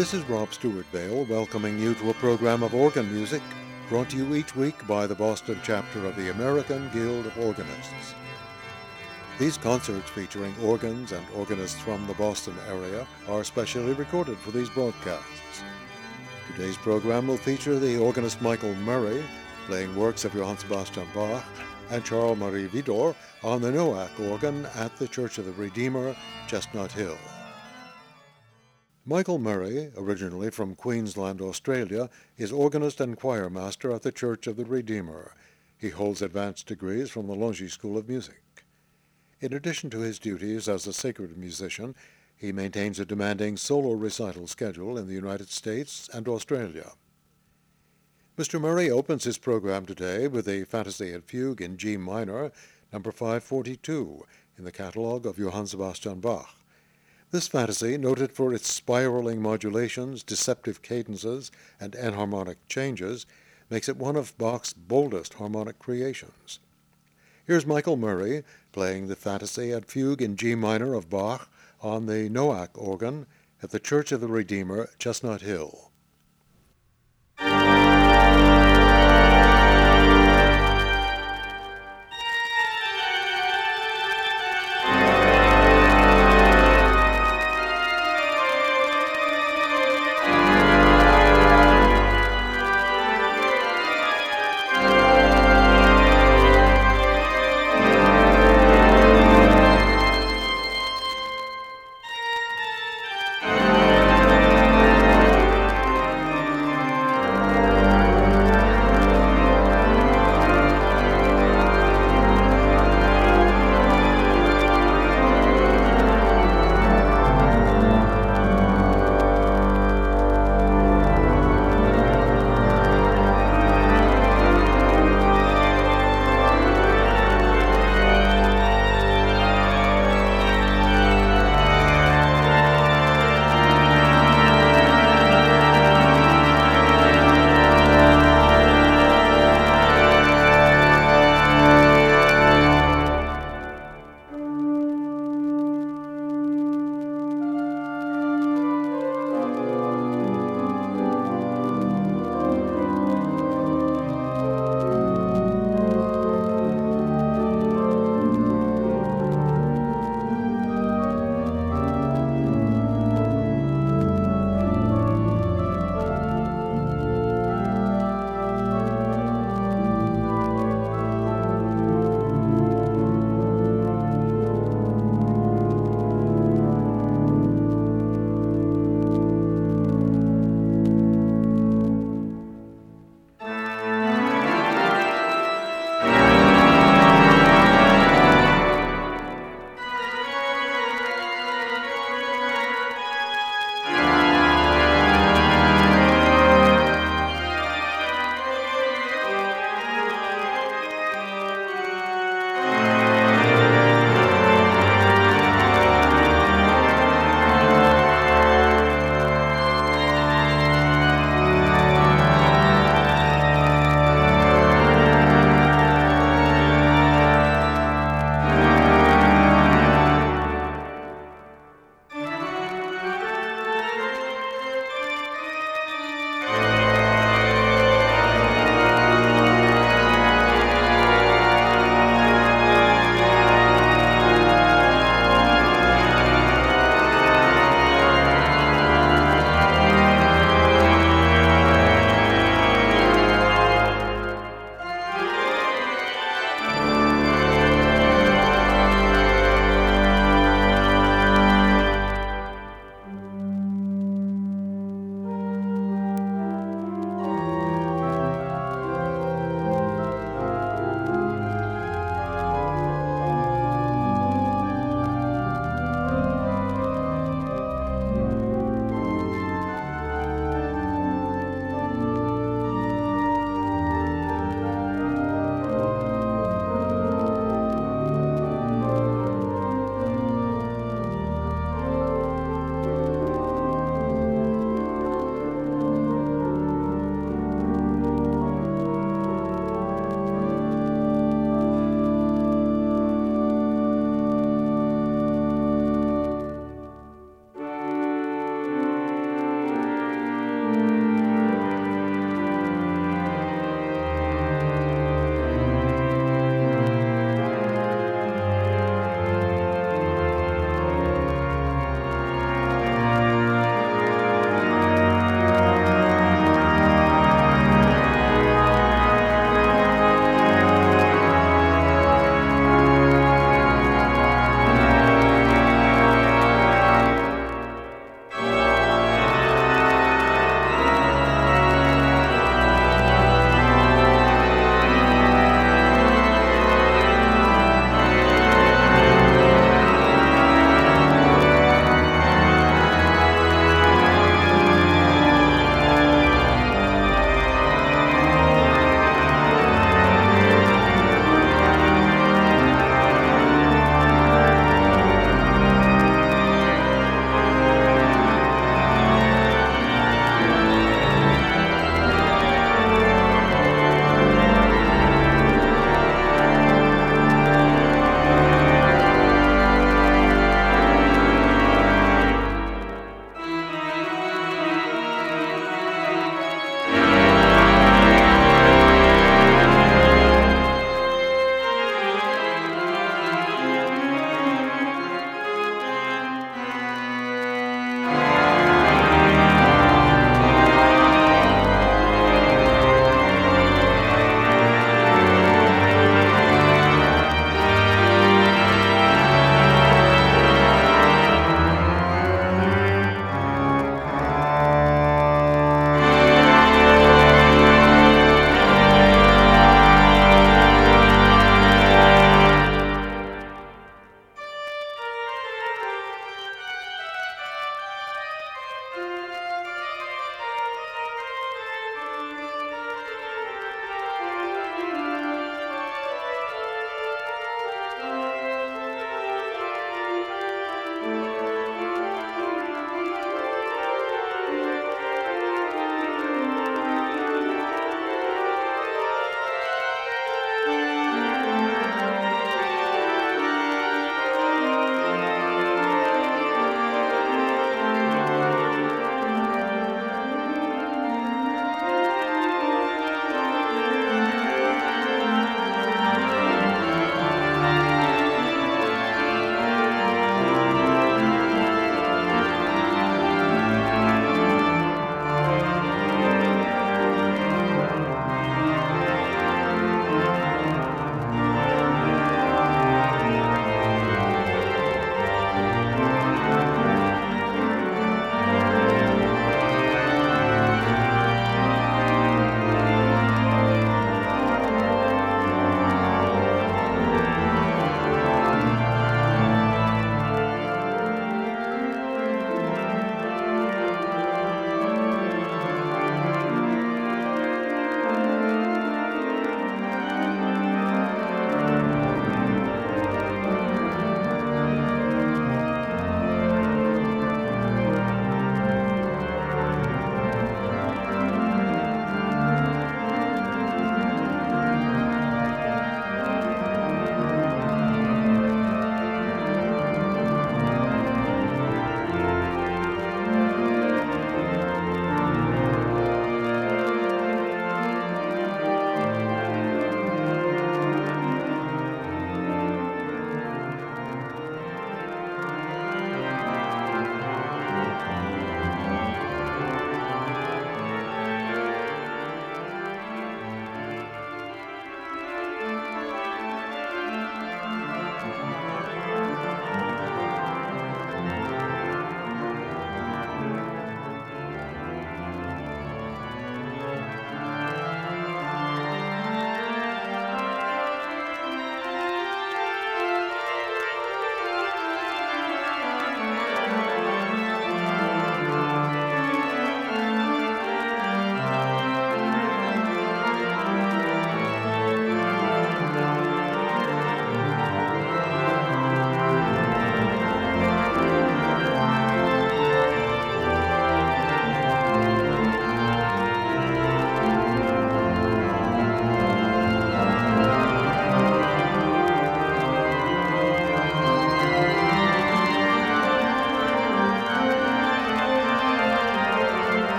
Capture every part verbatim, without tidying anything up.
This is Rob Stewart Bale welcoming you to a program of organ music brought to you each week by the Boston chapter of the American Guild of Organists. These concerts featuring organs and organists from the Boston area are specially recorded for these broadcasts. Today's program will feature the organist Michael Murray playing works of Johann Sebastian Bach and Charles Marie Widor on the Nowak organ at the Church of the Redeemer, Chestnut Hill. Michael Murray, originally from Queensland, Australia, is organist and choir master at the Church of the Redeemer. He holds advanced degrees from the Longy School of Music. In addition to his duties as a sacred musician, he maintains a demanding solo recital schedule in the United States and Australia. Mister Murray opens his program today with a Fantasy and Fugue in G minor, number five forty-two, in the catalogue of Johann Sebastian Bach. This fantasy, noted for its spiraling modulations, deceptive cadences, and enharmonic changes, makes it one of Bach's boldest harmonic creations. Here's Michael Murray playing the Fantasy and Fugue in G minor of Bach on the Nowak organ at the Church of the Redeemer, Chestnut Hill.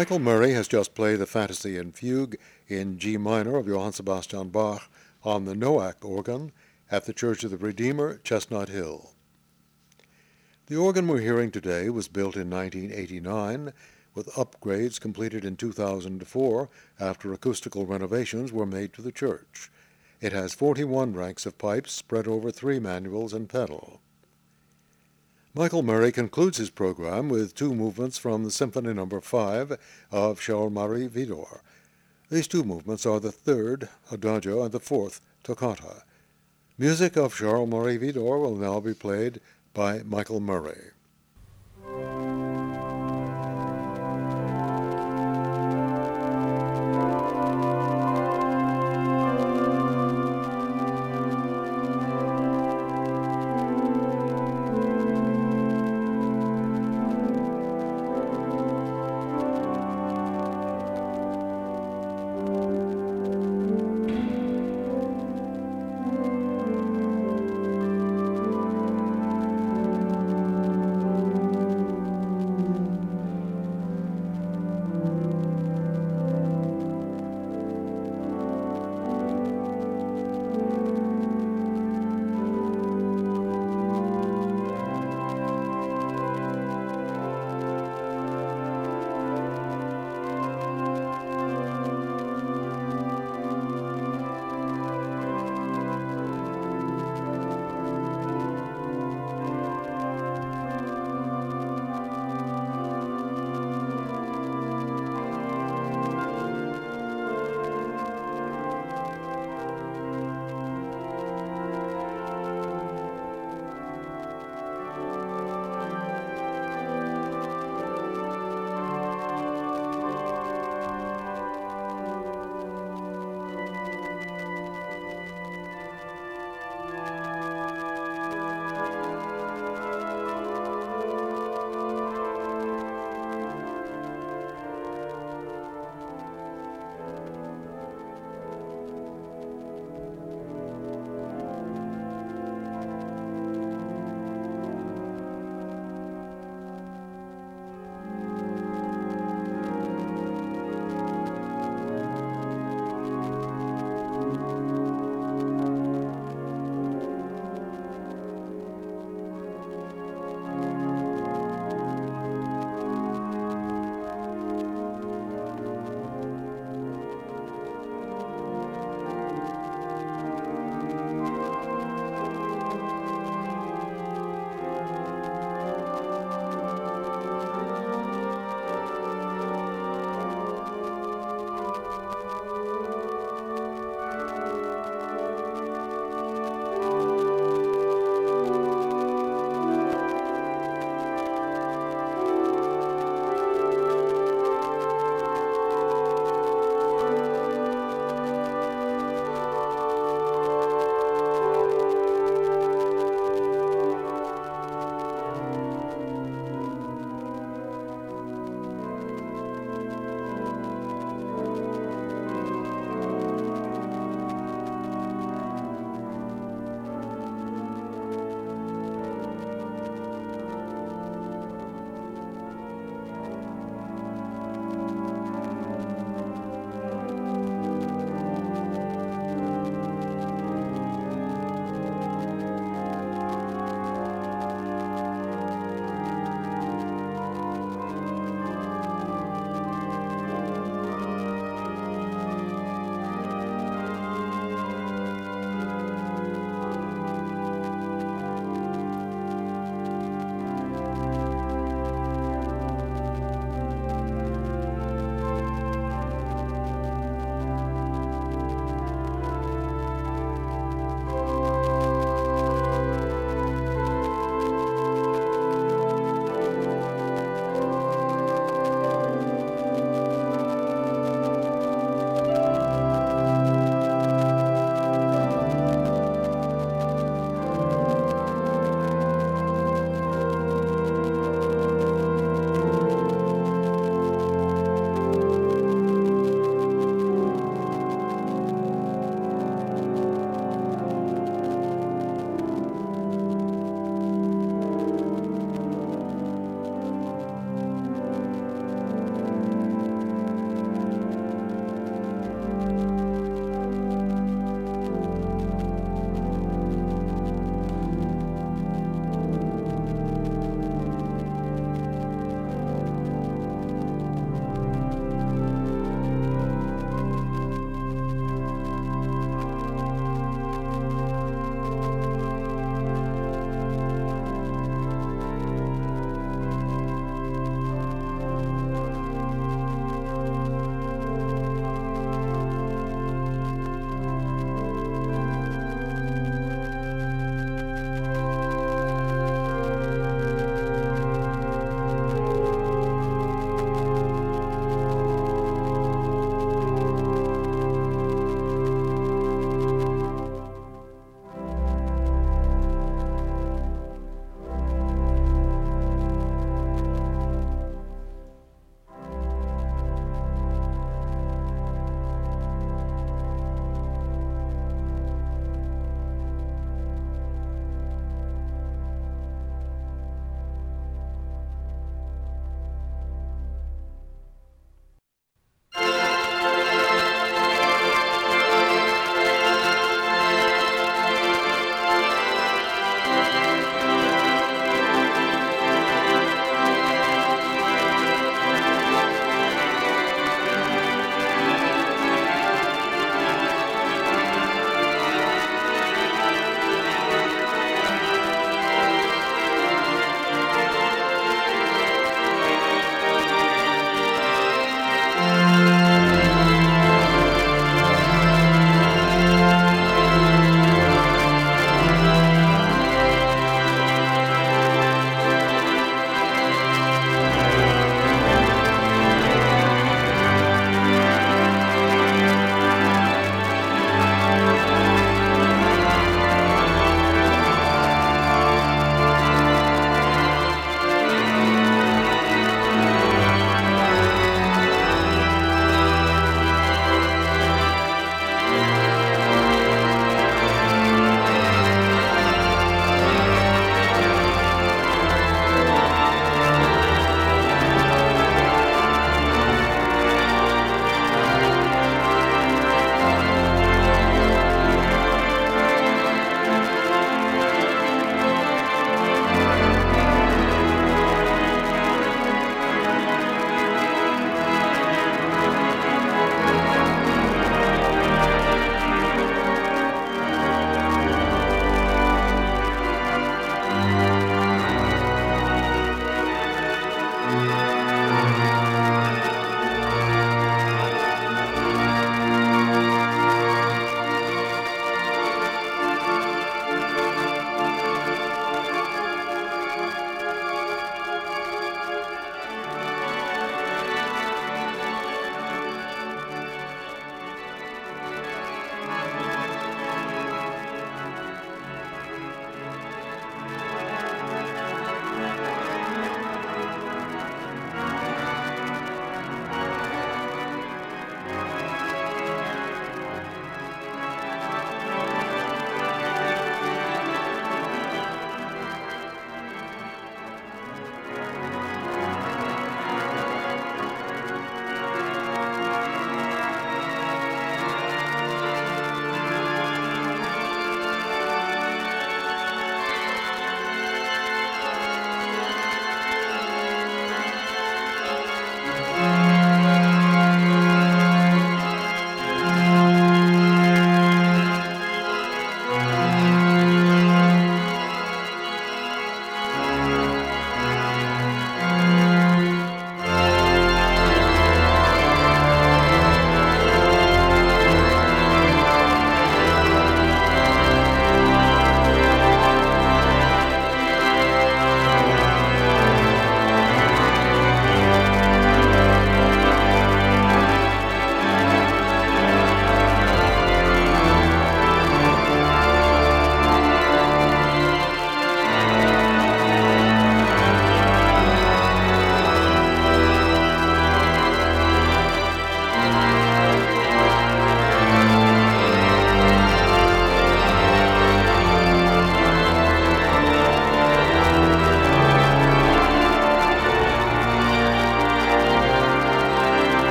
Michael Murray has just played the Fantasy and Fugue in G minor of Johann Sebastian Bach on the Noack organ at the Church of the Redeemer, Chestnut Hill. The organ we're hearing today was built in nineteen eighty-nine, with upgrades completed in two thousand four after acoustical renovations were made to the church. It has forty-one ranks of pipes spread over three manuals and pedal. Michael Murray concludes his program with two movements from the Symphony Number five of Charles-Marie Widor. These two movements are the third, Adagio, and the fourth, Toccata. Music of Charles-Marie Widor will now be played by Michael Murray.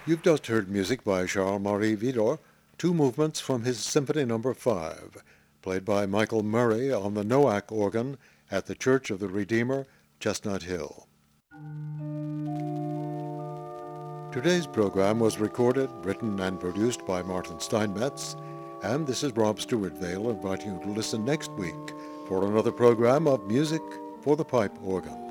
You've just heard music by Charles-Marie Widor, two movements from his Symphony Number five, played by Michael Murray on the Noack organ at the Church of the Redeemer, Chestnut Hill. Today's program was recorded, written, and produced by Martin Steinmetz, and this is Rob Stewart-Vail inviting you to listen next week for another program of Music for the Pipe Organ.